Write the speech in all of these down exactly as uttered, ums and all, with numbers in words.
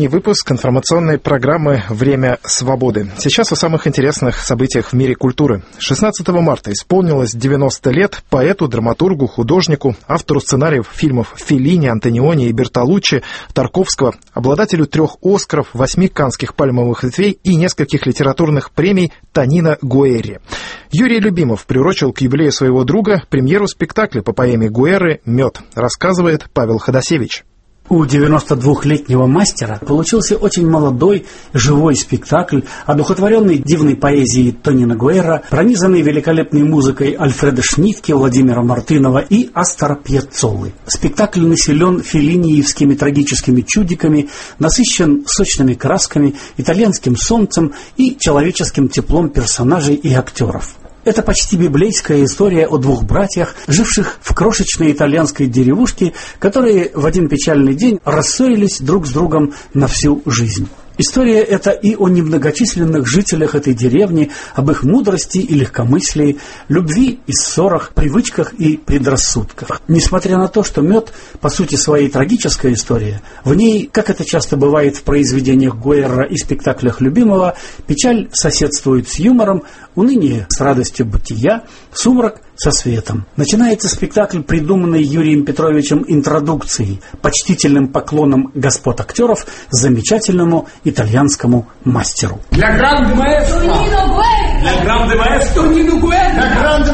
утренний выпуск информационной программы «Время свободы». Сейчас о самых интересных событиях в мире культуры. шестнадцатого марта исполнилось девяносто лет поэту, драматургу, художнику, автору сценариев фильмов Феллини, Антониони и Бертолуччи, Тарковского, обладателю трех «Оскаров», восьми каннских пальмовых ветвей и нескольких литературных премий Тонино Гуэрри. Юрий Любимов приурочил к юбилею своего друга премьеру спектакля по поэме Гуэрри «Мед», рассказывает Павел Ходосевич. У девяносто двухлетнего мастера получился очень молодой, живой спектакль, одухотворенный дивной поэзией Тонино Гуэрри, пронизанный великолепной музыкой Альфреда Шнитке, Владимира Мартынова и Астора Пьяццоллы. Спектакль населен феллиниевскими трагическими чудиками, насыщен сочными красками, итальянским солнцем и человеческим теплом персонажей и актеров. Это почти библейская история о двух братьях, живших в крошечной итальянской деревушке, которые в один печальный день рассорились друг с другом на всю жизнь. История эта и о немногочисленных жителях этой деревни, об их мудрости и легкомыслии, любви и ссорах, привычках и предрассудках. Несмотря на то, что «Мед» по сути своей трагическая история, в ней, как это часто бывает в произведениях Гуэрри и спектаклях Любимова, печаль соседствует с юмором, уныние с радостью бытия, сумрак со светом. Начинается спектакль, придуманный Юрием Петровичем интродукцией, почтительным поклоном господ актеров замечательному итальянскому мастеру. Для гранде маэстро! Для гранде маэстро! Для гранде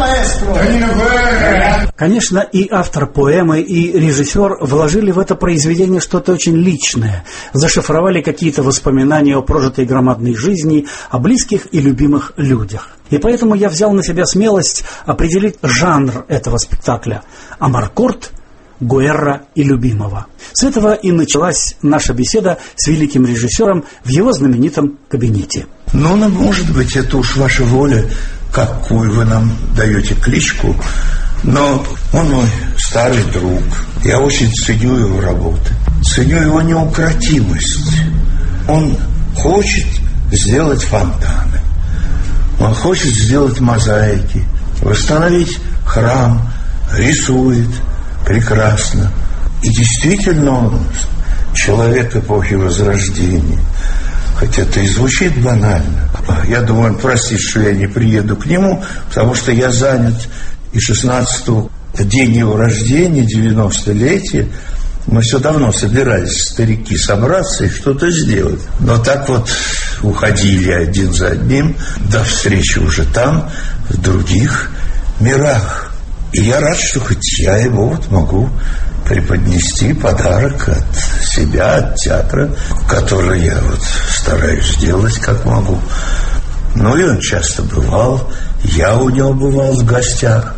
маэстро! Конечно, и автор поэмы, и режиссер вложили в это произведение что-то очень личное, зашифровали какие-то воспоминания о прожитой громадной жизни, о близких и любимых людях. И поэтому я взял на себя смелость определить жанр этого спектакля – амаркорд, Гуэрри и Любимова. С этого и началась наша беседа с великим режиссером в его знаменитом кабинете. Ну, ну, может быть, это уж ваша воля, какую вы нам даете кличку, но он мой старый друг. Я очень ценю его работы, ценю его неукротимость. Он хочет сделать фонтаны, он хочет сделать мозаики, восстановить храм, рисует прекрасно. И действительно он человек эпохи Возрождения. Хотя это и звучит банально. Я думаю, он простит, что я не приеду к нему, потому что я занят. И шестнадцатого, день его рождения, девяностолетие, мы все давно собирались, старики, собраться и что-то сделать. Но так вот уходили один за одним, до встречи уже там, в других мирах. И я рад, что хоть я его вот могу преподнести подарок от себя, от театра, который я вот стараюсь сделать как могу. Ну и он часто бывал, я у него бывал в гостях.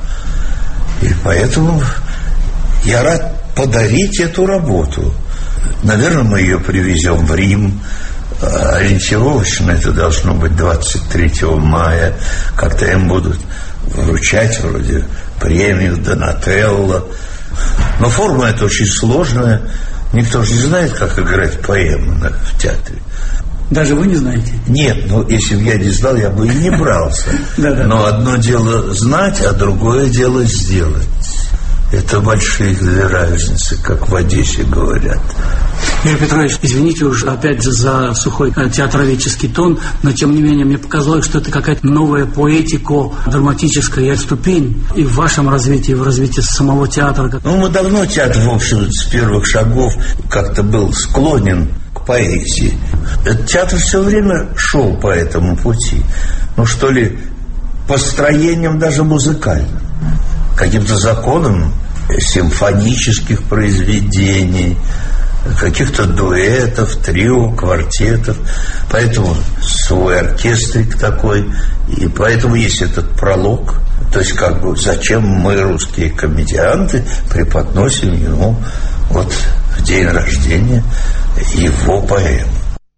И поэтому я рад подарить эту работу. Наверное, мы ее привезем в Рим. Ориентировочно это должно быть двадцать третьего мая. Как-то им будут вручать вроде премию Донателло. Но форма эта очень сложная. Никто же не знает, как играть поэму в театре. Даже вы не знаете? Нет, ну если бы я не знал, я бы и не брался. Но одно дело знать, а другое дело сделать. Это большие две разницы, как в Одессе говорят. Юрий Петрович, извините уж опять же за сухой театроведческий тон, но тем не менее мне показалось, что это какая-то новая поэтико-драматическая ступень и в вашем развитии, и в развитии самого театра. Ну, мы давно театр, в общем, с первых шагов как-то был склонен к поэзии. Этот театр все время шел по этому пути. Ну, что ли, построением даже музыкальным, каким-то законом симфонических произведений, каких-то дуэтов, трио, квартетов. Поэтому свой оркестрик такой. И поэтому есть этот пролог. То есть, как бы, зачем мы, русские комедианты, преподносим ему вот в день рождения его поэму.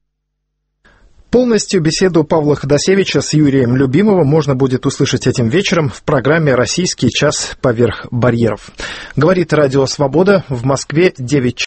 Полностью беседу Павла Ходосевича с Юрием Любимовым можно будет услышать этим вечером в программе «Российский час поверх барьеров». Говорит Радио Свобода, в Москве девять